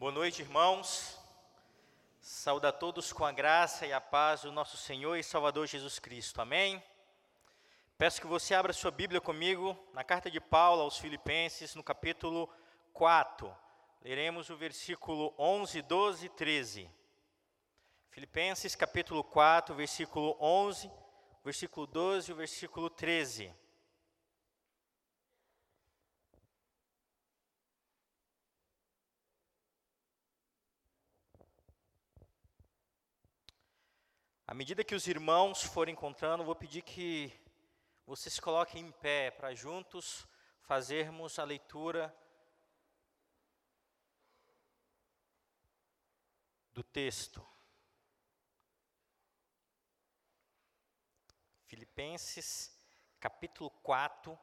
Boa noite, irmãos. Saúdo a todos com a graça e a paz do nosso Senhor e Salvador Jesus Cristo. Amém? Peço que você abra sua Bíblia comigo na carta de Paulo aos Filipenses, no capítulo 4. Leremos o versículo 11, 12 e 13. Filipenses, capítulo 4, versículo 11, versículo 12 e o versículo 13. À medida que os irmãos forem encontrando, vou pedir que vocês se coloquem em pé para juntos fazermos a leitura do texto. Filipenses, capítulo 4,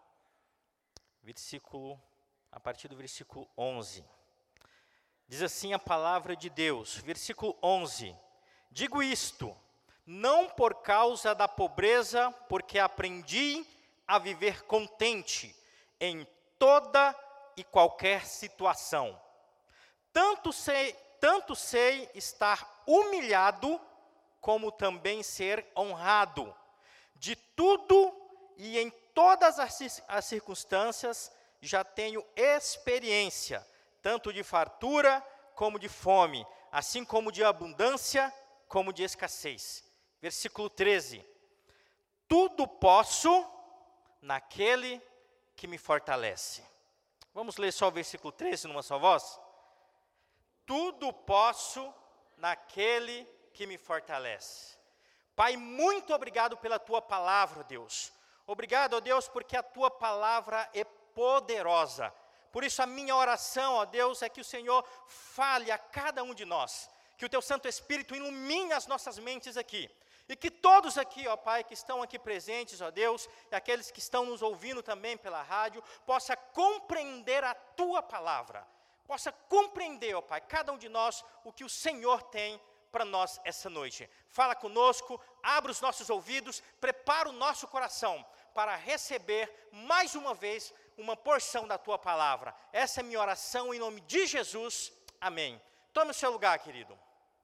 a partir do versículo 11. Diz assim a palavra de Deus, versículo 11. Digo isto, não por causa da pobreza, porque aprendi a viver contente em toda e qualquer situação. Tanto sei estar humilhado, como também ser honrado. De tudo e em todas as circunstâncias já tenho experiência, tanto de fartura como de fome, assim como de abundância como de escassez. Versículo 13. Tudo posso naquele que me fortalece. Vamos ler só o versículo 13 numa só voz? Tudo posso naquele que me fortalece. Pai, muito obrigado pela Tua palavra, Deus. Obrigado, ó Deus, porque a Tua palavra é poderosa. Por isso a minha oração, ó Deus, é que o Senhor fale a cada um de nós. Que o Teu Santo Espírito ilumine as nossas mentes aqui. E que todos aqui, ó Pai, que estão aqui presentes, ó Deus, e aqueles que estão nos ouvindo também pela rádio, possa compreender a Tua palavra. Possa compreender, ó Pai, cada um de nós, o que o Senhor tem para nós essa noite. Fala conosco, abre os nossos ouvidos, prepara o nosso coração para receber mais uma vez uma porção da Tua palavra. Essa é a minha oração em nome de Jesus. Amém. Tome o seu lugar, querido.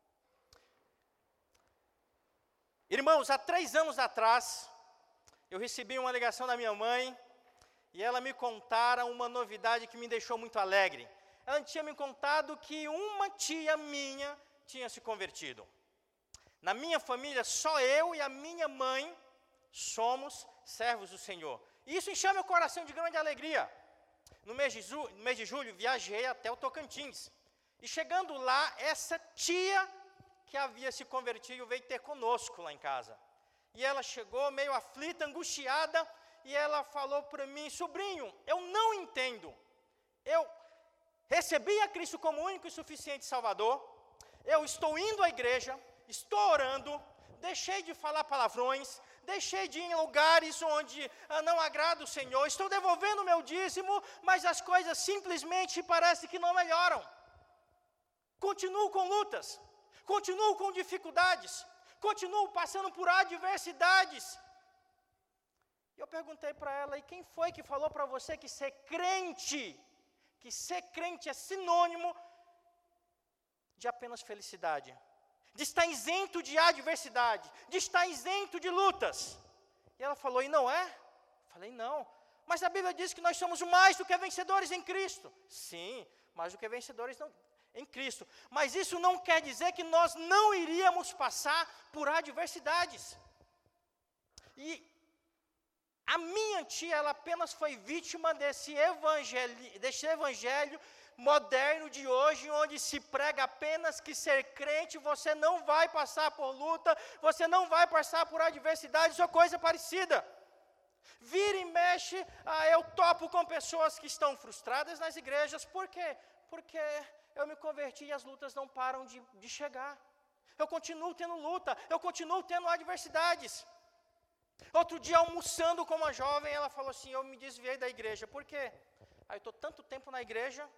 Irmãos, há 3 anos atrás, eu recebi uma ligação da minha mãe e ela me contara uma novidade que me deixou muito alegre. Ela tinha me contado que uma tia minha tinha se convertido. Na minha família, só eu e a minha mãe somos servos do Senhor. E isso encheu meu coração de grande alegria. No mês de julho, viajei até o Tocantins. E chegando lá, essa tia que havia se convertido veio ter conosco lá em casa. E ela chegou meio aflita, angustiada, e ela falou para mim: sobrinho, eu não entendo. Eu recebi a Cristo como único e suficiente Salvador, eu estou indo à igreja, estou orando, deixei de falar palavrões, deixei de ir em lugares onde não agrada o Senhor, estou devolvendo o meu dízimo, mas as coisas simplesmente parecem que não melhoram. Continuo com lutas, continuo com dificuldades, continuo passando por adversidades. Eu perguntei para ela: e quem foi que falou para você que ser crente é sinônimo de apenas felicidade, de estar isento de adversidade, de estar isento de lutas? E ela falou: e não é? Eu falei: não, mas a Bíblia diz que nós somos mais do que vencedores em Cristo. Sim, mais do que vencedores em Cristo, mas isso não quer dizer que nós não iríamos passar por adversidades. E a minha tia, ela apenas foi vítima desse evangelho moderno de hoje, onde se prega apenas que ser crente, você não vai passar por luta, você não vai passar por adversidades ou coisa parecida. Vira e mexe, eu topo com pessoas que estão frustradas nas igrejas. Por quê? Porque eu me converti e as lutas não param de chegar. Eu continuo tendo luta, eu continuo tendo adversidades. Outro dia, almoçando com uma jovem, ela falou assim: eu me desviei da igreja. Por quê? Eu estou tanto tempo na igreja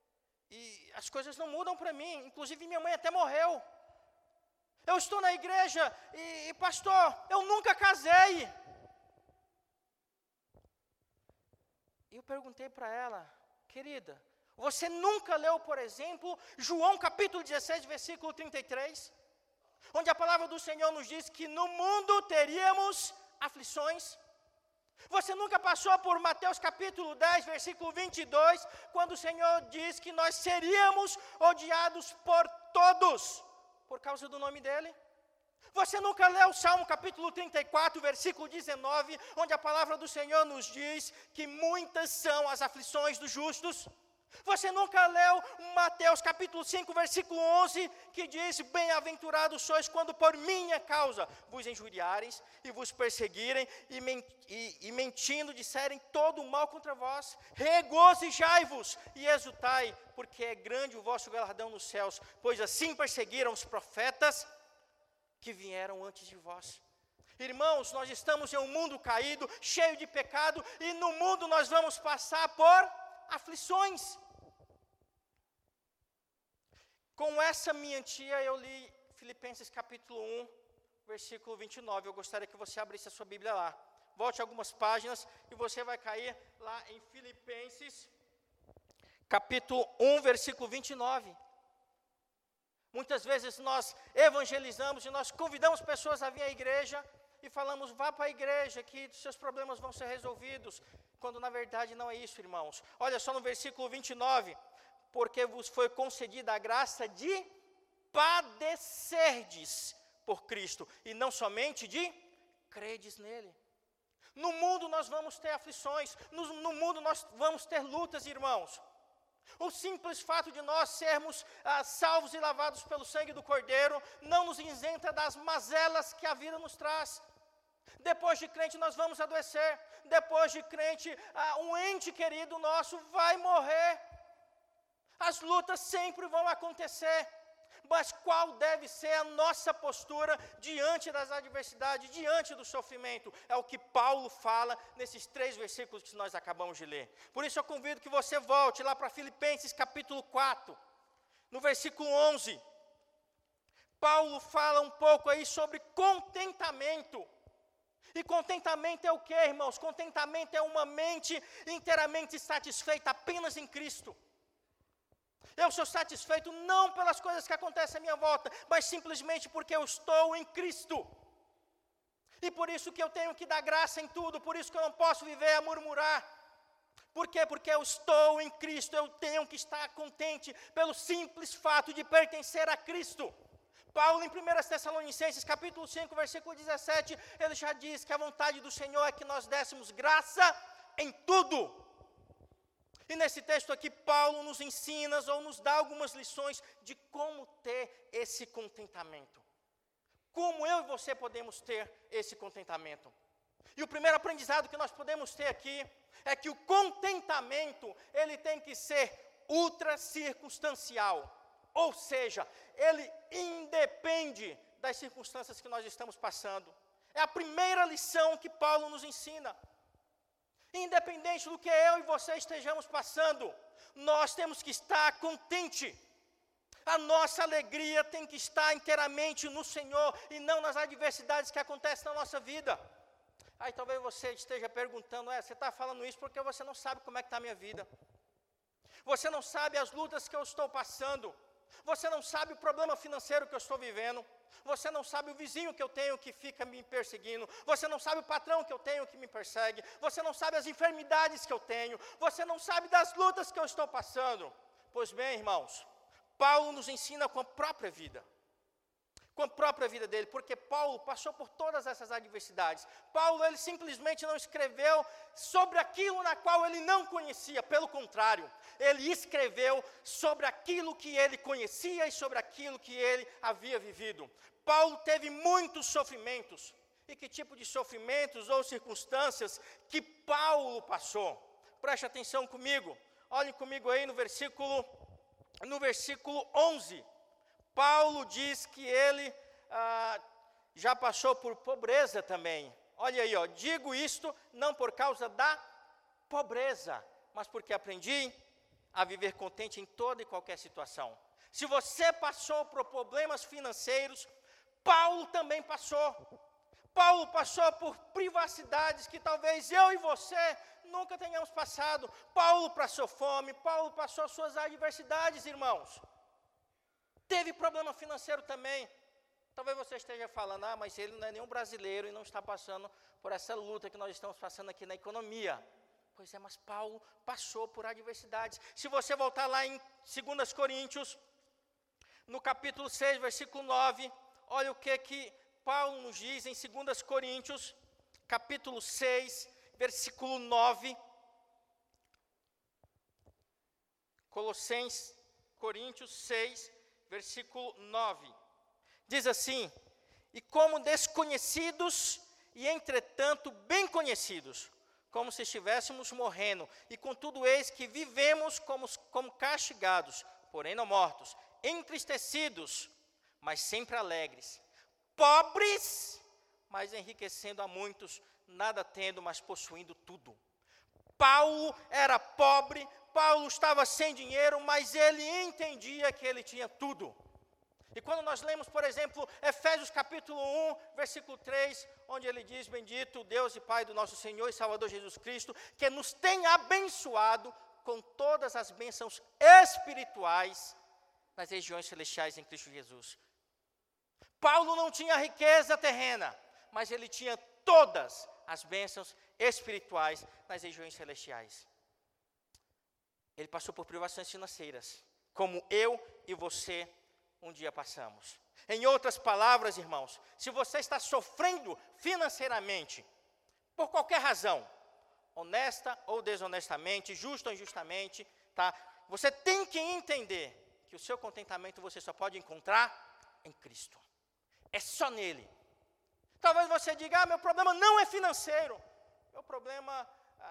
e as coisas não mudam para mim. Inclusive, minha mãe até morreu. Eu estou na igreja e pastor, eu nunca casei. E eu perguntei para ela: querida, Você nunca leu, por exemplo, João capítulo 16, versículo 33? Onde a palavra do Senhor nos diz que no mundo teríamos aflições. Você nunca passou por Mateus capítulo 10, versículo 22, quando o Senhor diz que nós seríamos odiados por todos, por causa do nome dEle? Você nunca leu o Salmo capítulo 34, versículo 19, onde a palavra do Senhor nos diz que muitas são as aflições dos justos? Você nunca leu Mateus capítulo 5, versículo 11, que diz: bem-aventurados sois quando por minha causa vos injuriarem e vos perseguirem e mentindo disserem todo o mal contra vós. Regozijai-vos e exultai, porque é grande o vosso galardão nos céus, pois assim perseguiram os profetas que vieram antes de vós. Irmãos, nós estamos em um mundo caído, cheio de pecado, e no mundo nós vamos passar por aflições. Com essa minha tia eu li Filipenses capítulo 1, versículo 29. Eu gostaria que você abrisse a sua Bíblia lá. Volte algumas páginas e você vai cair lá em Filipenses capítulo 1, versículo 29. Muitas vezes nós evangelizamos e nós convidamos pessoas a vir à igreja e falamos: vá para a igreja que seus problemas vão ser resolvidos, quando na verdade não é isso, irmãos. Olha só no versículo 29, porque vos foi concedida a graça de padecerdes por Cristo, e não somente de credes nele. No mundo nós vamos ter aflições, no mundo nós vamos ter lutas, irmãos. O simples fato de nós sermos salvos e lavados pelo sangue do Cordeiro não nos isenta das mazelas que a vida nos traz. Depois de crente nós vamos adoecer. Depois de crente, um ente querido nosso vai morrer. As lutas sempre vão acontecer. Mas qual deve ser a nossa postura diante das adversidades, diante do sofrimento? É o que Paulo fala nesses 3 versículos que nós acabamos de ler. Por isso eu convido que você volte lá para Filipenses capítulo 4, no versículo 11. Paulo fala um pouco aí sobre contentamento. E contentamento é o que, irmãos? Contentamento é uma mente inteiramente satisfeita apenas em Cristo. Eu sou satisfeito não pelas coisas que acontecem à minha volta, mas simplesmente porque eu estou em Cristo. E por isso que eu tenho que dar graça em tudo, por isso que eu não posso viver a murmurar. Por quê? Porque eu estou em Cristo, eu tenho que estar contente pelo simples fato de pertencer a Cristo. Paulo, em 1 Tessalonicenses, capítulo 5, versículo 17, ele já diz que a vontade do Senhor é que nós dessemos graça em tudo. E nesse texto aqui, Paulo nos ensina ou nos dá algumas lições de como ter esse contentamento. Como eu e você podemos ter esse contentamento. E o primeiro aprendizado que nós podemos ter aqui é que o contentamento, ele tem que ser ultra circunstancial. Ou seja, ele independe das circunstâncias que nós estamos passando. É a primeira lição que Paulo nos ensina. Independente do que eu e você estejamos passando, nós temos que estar contente. A nossa alegria tem que estar inteiramente no Senhor e não nas adversidades que acontecem na nossa vida. Aí talvez você esteja perguntando: você está falando isso porque você não sabe como é que está a minha vida. Você não sabe as lutas que eu estou passando. Você não sabe o problema financeiro que eu estou vivendo. Você não sabe o vizinho que eu tenho que fica me perseguindo. Você não sabe o patrão que eu tenho que me persegue. Você não sabe as enfermidades que eu tenho. Você não sabe das lutas que eu estou passando. Pois bem, irmãos, Paulo nos ensina com a própria vida. Com a própria vida dele, porque Paulo passou por todas essas adversidades. Paulo, ele simplesmente não escreveu sobre aquilo na qual ele não conhecia, pelo contrário, ele escreveu sobre aquilo que ele conhecia e sobre aquilo que ele havia vivido. Paulo teve muitos sofrimentos. E que tipo de sofrimentos ou circunstâncias que Paulo passou? Preste atenção comigo, olhem comigo aí no versículo 11. Paulo diz que ele já passou por pobreza também. Olha aí, digo isto não por causa da pobreza, mas porque aprendi a viver contente em toda e qualquer situação. Se você passou por problemas financeiros, Paulo também passou. Paulo passou por privacidades que talvez eu e você nunca tenhamos passado. Paulo passou fome, Paulo passou suas adversidades, irmãos. Teve problema financeiro também. Talvez você esteja falando, mas ele não é nenhum brasileiro e não está passando por essa luta que nós estamos passando aqui na economia. Pois é, mas Paulo passou por adversidades. Se você voltar lá em 2 Coríntios, no capítulo 6, versículo 9, olha o que Paulo nos diz em 2 Coríntios, capítulo 6, versículo 9. Colossenses, Coríntios 6, versículo 9. Diz assim: e como desconhecidos e entretanto bem conhecidos, como se estivéssemos morrendo, e contudo eis que vivemos como castigados, porém não mortos, entristecidos, mas sempre alegres, pobres, mas enriquecendo a muitos, nada tendo, mas possuindo tudo. Paulo era pobre, Paulo estava sem dinheiro, mas ele entendia que ele tinha tudo. E quando nós lemos, por exemplo, Efésios capítulo 1, versículo 3, onde ele diz: bendito Deus e Pai do nosso Senhor e Salvador Jesus Cristo, que nos tem abençoado com todas as bênçãos espirituais nas regiões celestiais em Cristo Jesus. Paulo não tinha riqueza terrena, mas ele tinha todas as bênçãos espirituais nas regiões celestiais. Ele passou por privações financeiras, como eu e você um dia passamos. Em outras palavras, irmãos, se você está sofrendo financeiramente, por qualquer razão, honesta ou desonestamente, justa ou injustamente, tá? Você tem que entender que o seu contentamento você só pode encontrar em Cristo. É só nele. Talvez você diga: meu problema não é financeiro. Meu problema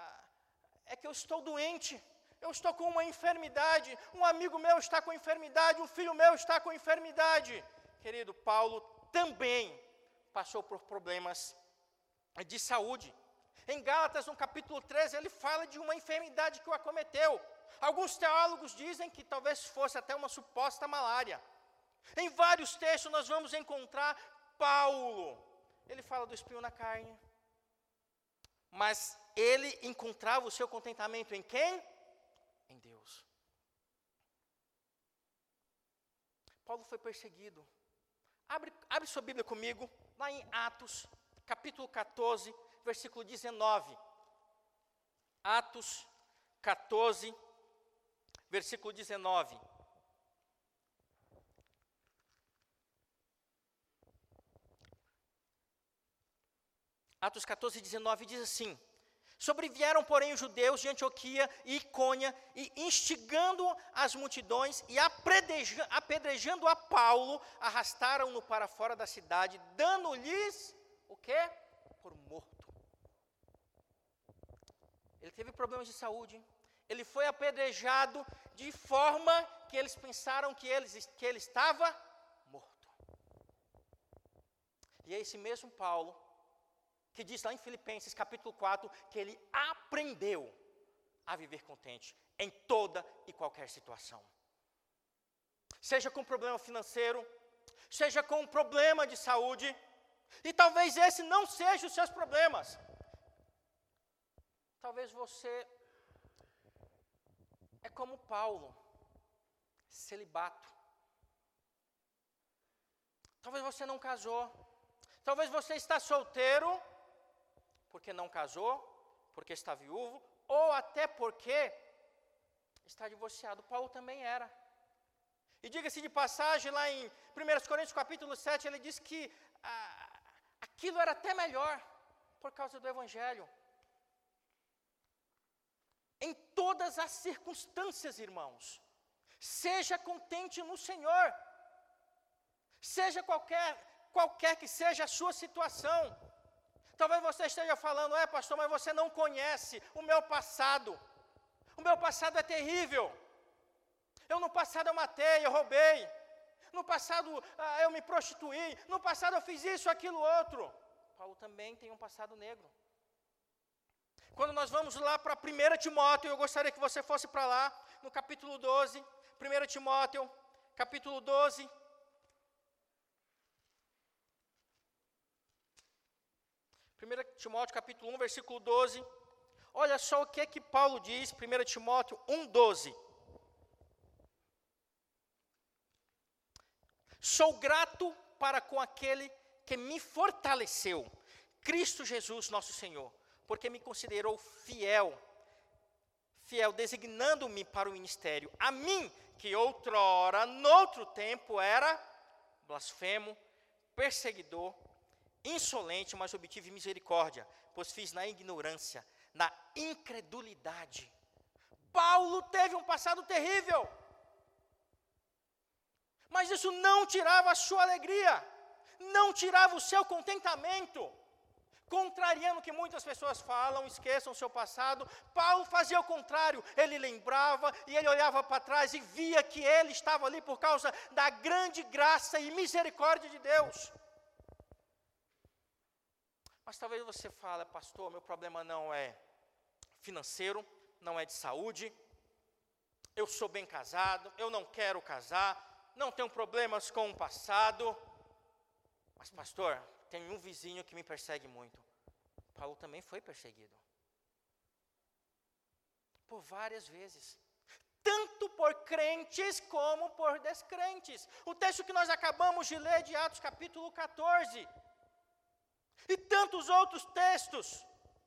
é que eu estou doente. Eu estou com uma enfermidade, um amigo meu está com enfermidade, um filho meu está com enfermidade. Querido, Paulo também passou por problemas de saúde. Em Gálatas, no capítulo 13, ele fala de uma enfermidade que o acometeu. Alguns teólogos dizem que talvez fosse até uma suposta malária. Em vários textos nós vamos encontrar Paulo. Ele fala do espinho na carne. Mas ele encontrava o seu contentamento em quem? Em Deus. Paulo foi perseguido. Abre sua Bíblia comigo, lá em Atos, capítulo 14, versículo 19. Atos 14, versículo 19. Atos 14, 19 diz assim: sobrevieram, porém, os judeus de Antioquia e Icônia, e instigando as multidões e apedrejando a Paulo, arrastaram-no para fora da cidade, dando-lhes o quê? Por morto. Ele teve problemas de saúde, ele foi apedrejado de forma que eles pensaram que ele estava morto. E é esse mesmo Paulo que diz lá em Filipenses capítulo 4, que ele aprendeu a viver contente em toda e qualquer situação. Seja com problema financeiro, seja com problema de saúde, e talvez esse não seja os seus problemas. Talvez você é como Paulo, celibato. Talvez você não casou, talvez você está solteiro, porque não casou, porque está viúvo, ou até porque está divorciado. Paulo também era. E diga-se de passagem, lá em 1 Coríntios capítulo 7, ele diz que aquilo era até melhor, por causa do Evangelho. Em todas as circunstâncias, irmãos, seja contente no Senhor, seja qualquer que seja a sua situação. Talvez você esteja falando: pastor, mas você não conhece o meu passado. O meu passado é terrível. No passado eu matei, eu roubei. No passado eu me prostituí. No passado eu fiz isso, aquilo, outro. Paulo também tem um passado negro. Quando nós vamos lá para 1 Timóteo, eu gostaria que você fosse para lá, no capítulo 12. 1 Timóteo, capítulo 12. 1 Timóteo capítulo 1, versículo 12. Olha só o que é que Paulo diz, 1 Timóteo 1, 12. Sou grato para com aquele que me fortaleceu, Cristo Jesus nosso Senhor, porque me considerou fiel, designando-me para o ministério, a mim, que outrora, noutro tempo, era blasfemo, perseguidor, insolente, mas obtive misericórdia, pois fiz na ignorância, na incredulidade. Paulo teve um passado terrível, mas isso não tirava a sua alegria, não tirava o seu contentamento. Contrariando o que muitas pessoas falam, esqueçam o seu passado, Paulo fazia o contrário, ele lembrava e ele olhava para trás e via que ele estava ali por causa da grande graça e misericórdia de Deus. Mas talvez você fale, pastor, meu problema não é financeiro, não é de saúde, eu sou bem casado, eu não quero casar, não tenho problemas com o passado, mas pastor, tem um vizinho que me persegue muito. Paulo também foi perseguido. Por várias vezes. Tanto por crentes como por descrentes. O texto que nós acabamos de ler de Atos capítulo 14. E tantos outros textos.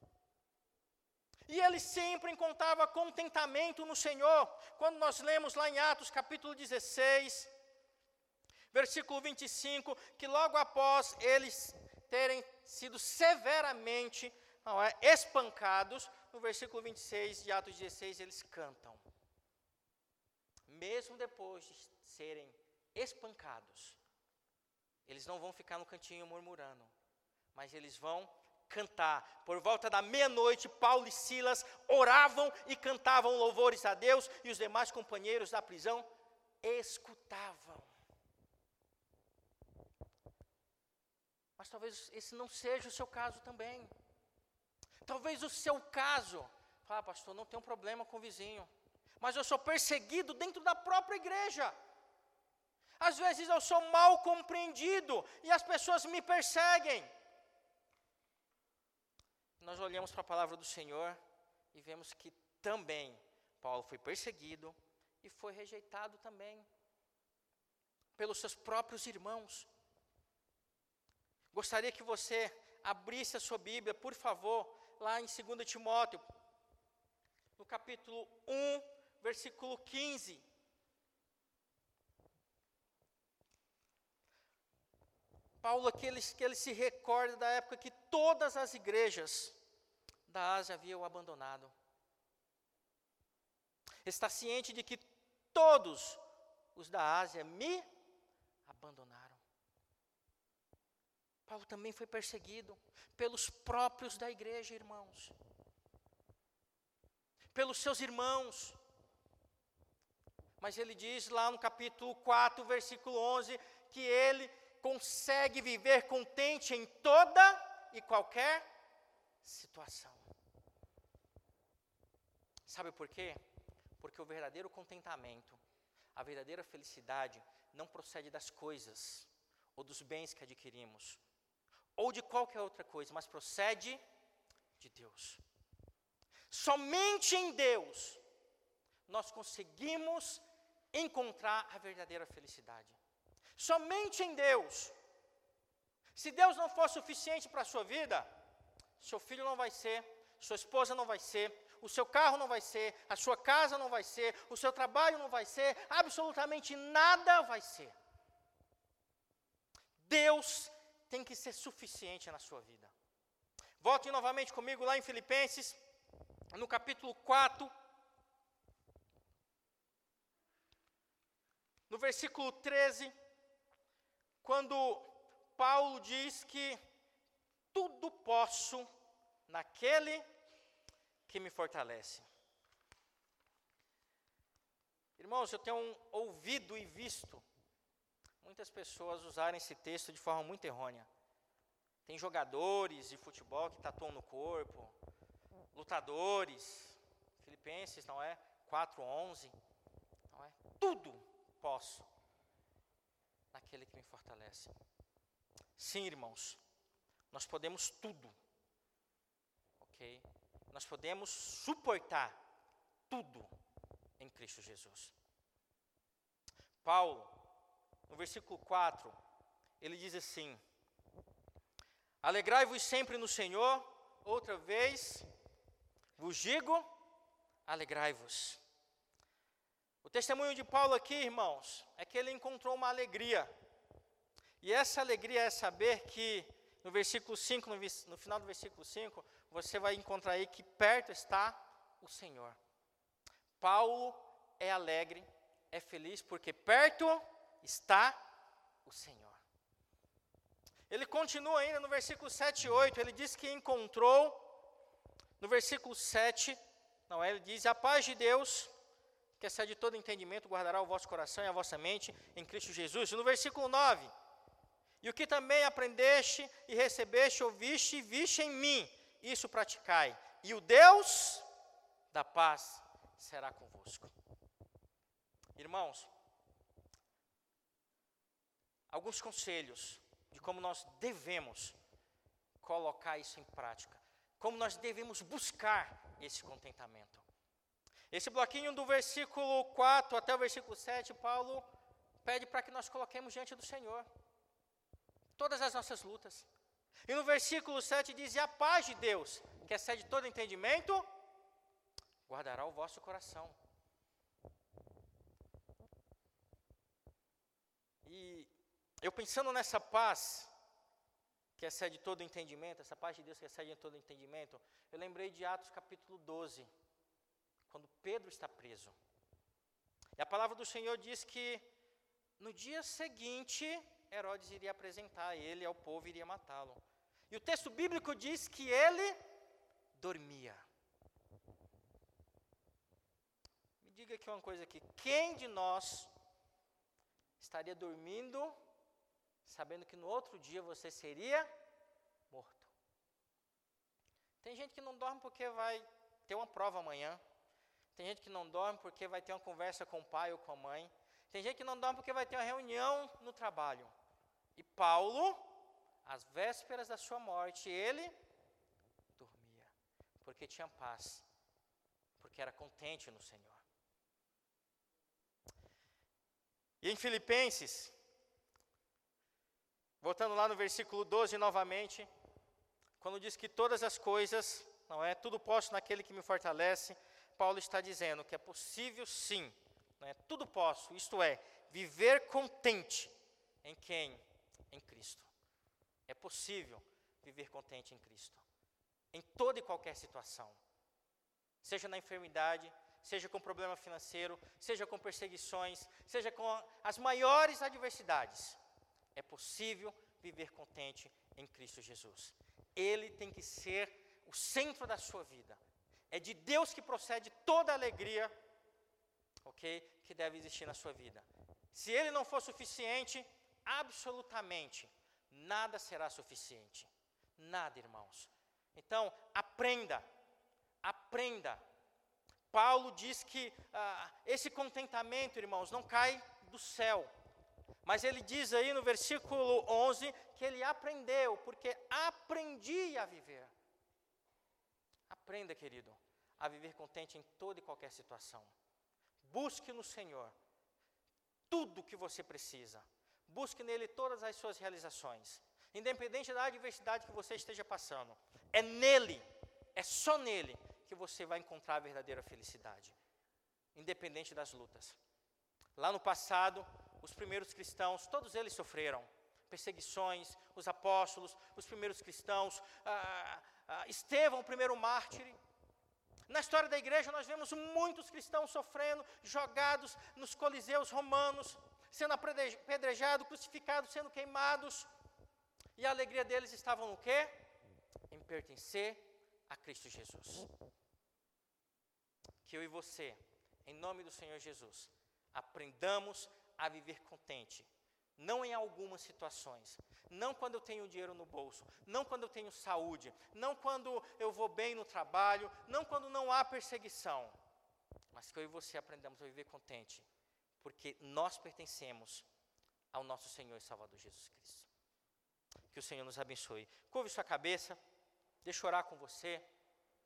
E ele sempre encontrava contentamento no Senhor. Quando nós lemos lá em Atos capítulo 16, versículo 25, que logo após eles terem sido severamente espancados, no versículo 26 de Atos 16, eles cantam. Mesmo depois de serem espancados, eles não vão ficar no cantinho murmurando, mas eles vão cantar. Por volta da meia-noite, Paulo e Silas oravam e cantavam louvores a Deus, e os demais companheiros da prisão escutavam. Mas talvez esse não seja o seu caso também. Talvez o seu caso, fala, pastor, não tenho problema com o vizinho, mas eu sou perseguido dentro da própria igreja. Às vezes eu sou mal compreendido e as pessoas me perseguem. Nós olhamos para a palavra do Senhor e vemos que também Paulo foi perseguido e foi rejeitado também pelos seus próprios irmãos. Gostaria que você abrisse a sua Bíblia, por favor, lá em 2 Timóteo, no capítulo 1, versículo 15. Paulo aqui, que ele se recorda da época que todas as igrejas da Ásia haviam o abandonado. Está ciente de que todos os da Ásia me abandonaram. Paulo também foi perseguido pelos próprios da igreja, irmãos. Pelos seus irmãos. Mas ele diz lá no capítulo 4, versículo 11, que ele consegue viver contente em toda e qualquer situação. Sabe por quê? Porque o verdadeiro contentamento, a verdadeira felicidade, não procede das coisas ou dos bens que adquirimos, ou de qualquer outra coisa, mas procede de Deus. Somente em Deus nós conseguimos encontrar a verdadeira felicidade. Somente em Deus. Se Deus não for suficiente para a sua vida, seu filho não vai ser, sua esposa não vai ser, o seu carro não vai ser, a sua casa não vai ser, o seu trabalho não vai ser, absolutamente nada vai ser. Deus tem que ser suficiente na sua vida. Volte novamente comigo lá em Filipenses, no capítulo 4, no versículo 13, quando Paulo diz que tudo posso naquele que me fortalece. Irmãos, eu tenho ouvido e visto muitas pessoas usarem esse texto de forma muito errônea. Tem jogadores de futebol que tatuam no corpo, lutadores, Filipenses, não é? 4:11, não é? Tudo posso naquele que me fortalece. Sim, irmãos, nós podemos tudo ok? Nós podemos suportar tudo em Cristo Jesus. Paulo, no versículo 4, ele diz assim: alegrai-vos sempre no Senhor, outra vez vos digo, alegrai-vos. O testemunho de Paulo aqui, irmãos, é que ele encontrou uma alegria. E essa alegria é saber que no versículo 5, no final do versículo 5, você vai encontrar aí que perto está o Senhor. Paulo é alegre, é feliz, porque perto está o Senhor. Ele continua ainda no versículo 7 e 8, ele diz que encontrou, no versículo 7, ele diz, a paz de Deus, que excede todo entendimento, guardará o vosso coração e a vossa mente em Cristo Jesus. E no versículo 9, e o que também aprendeste e recebeste, ouviste e viste em mim, isso praticai, e o Deus da paz será convosco. Irmãos, alguns conselhos de como nós devemos colocar isso em prática, como nós devemos buscar esse contentamento. Esse bloquinho do versículo 4 até o versículo 7, Paulo pede para que nós coloquemos diante do Senhor todas as nossas lutas. E no versículo 7 diz, e a paz de Deus, que excede todo entendimento, guardará o vosso coração. E eu pensando nessa paz, que excede todo entendimento, essa paz de Deus que excede todo entendimento, eu lembrei de Atos capítulo 12, quando Pedro está preso. E a palavra do Senhor diz que no dia seguinte, Herodes iria apresentar ele ao povo e iria matá-lo. E o texto bíblico diz que ele dormia. Me diga aqui uma coisa aqui, quem de nós estaria dormindo, sabendo que no outro dia você seria morto? Tem gente que não dorme porque vai ter uma prova amanhã. Tem gente que não dorme porque vai ter uma conversa com o pai ou com a mãe. Tem gente que não dorme porque vai ter uma reunião no trabalho. E Paulo, às vésperas da sua morte, ele dormia, porque tinha paz, porque era contente no Senhor. E em Filipenses, voltando lá no versículo 12 novamente, quando diz que todas as coisas, tudo posso naquele que me fortalece, Paulo está dizendo que é possível sim, tudo posso, isto é, viver contente em quem? Em Cristo. É possível viver contente em Cristo, em toda e qualquer situação, seja na enfermidade, seja com problema financeiro, seja com perseguições, seja com as maiores adversidades. É possível viver contente em Cristo Jesus. Ele tem que ser o centro da sua vida. É de Deus que procede toda a alegria, que deve existir na sua vida. Se Ele não for suficiente, absolutamente nada será suficiente. Nada, irmãos. Então, aprenda. Paulo diz que esse contentamento, irmãos, não cai do céu. Mas ele diz aí no versículo 11 que ele aprendeu, porque aprendi a viver. Aprenda, querido, a viver contente em toda e qualquer situação. Busque no Senhor tudo o que você precisa. Busque nele todas as suas realizações. Independente da adversidade que você esteja passando. É nele, é só nele que você vai encontrar a verdadeira felicidade. Independente das lutas. Lá no passado, os primeiros cristãos, todos eles sofreram perseguições, os apóstolos, os primeiros cristãos, Estevão, o primeiro mártir. Na história da igreja nós vemos muitos cristãos sofrendo, jogados nos coliseus romanos, sendo apedrejados, crucificados, sendo queimados. E a alegria deles estava no quê? Em pertencer a Cristo Jesus. Que eu e você, em nome do Senhor Jesus, aprendamos a viver contente. Não em algumas situações, não quando eu tenho dinheiro no bolso, não quando eu tenho saúde, não quando eu vou bem no trabalho, não quando não há perseguição, mas que eu e você aprendamos a viver contente, porque nós pertencemos ao nosso Senhor e Salvador Jesus Cristo. Que o Senhor nos abençoe. Curve sua cabeça, deixa eu orar com você.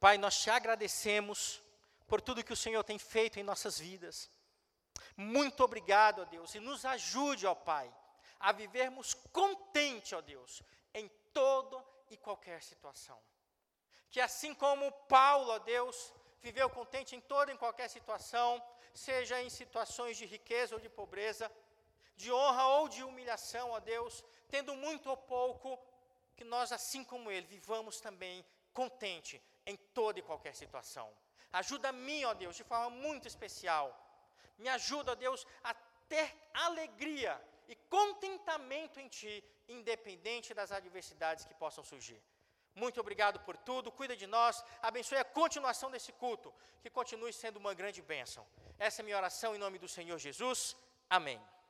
Pai, nós te agradecemos por tudo que o Senhor tem feito em nossas vidas. Muito obrigado, ó Deus, e nos ajude, ó Pai, a vivermos contente, ó Deus, em toda e qualquer situação. Que assim como Paulo, ó Deus, viveu contente em toda e qualquer situação, seja em situações de riqueza ou de pobreza, de honra ou de humilhação, ó Deus, tendo muito ou pouco, que nós, assim como ele, vivamos também contente em toda e qualquer situação. Ajuda-me, ó Deus, de forma muito especial. Me ajuda, ó Deus, a ter alegria e contentamento em Ti, independente das adversidades que possam surgir. Muito obrigado por tudo, cuida de nós, abençoe a continuação desse culto, que continue sendo uma grande bênção. Essa é a minha oração em nome do Senhor Jesus. Amém.